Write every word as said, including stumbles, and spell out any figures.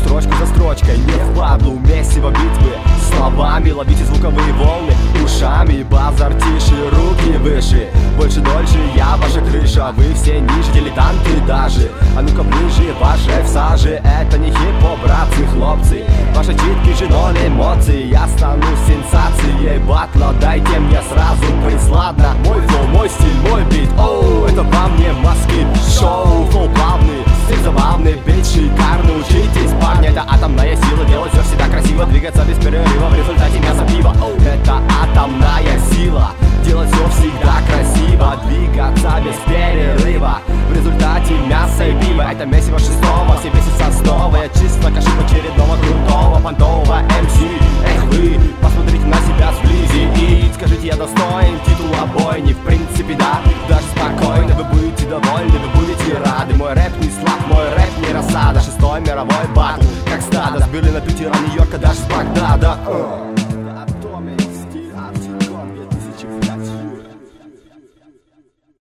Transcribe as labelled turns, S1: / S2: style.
S1: строчку за строчкой, не впадлу месиво битвы. Словами ловите звуковые волны, ушами базар тише, руки выше. Больше дольше я ваша крыша, вы все ниже, дилетанты даже. А ну-ка ближе, ваше в саже, это не хип-хоп, братцы, хлопцы. Ваши читки же ноль эмоций, я стану сенсацией батла. Дайте мне сразу приз, ладно? Мой флоу, мой стиль, мой бит, оу, это вам не маски шоу. Флоу плавный, стиль забавный, бит шикарный. Учитесь, парни, это атомная сила, делать все всегда красиво, двигаться без перерыва, в результате мясо пива. Это атомная сила, делать все всегда красиво, двигаться без перерыва, в результате мясо и пиво. Это месиво шестого, все бесятся снова. Я чисто кашип очередного крутого понтового эм си. Эх вы, посмотрите на себя сблизи и скажите, я достоин титула бойни. В принципе да, даже спокойно вы будете довольны, вы будете рады. Мой рэп не слаб, мой рэп не рассада. Шестой мировой батл, как стадо, с Берлина, Питера, Нью-Йорка, даже с Багдада.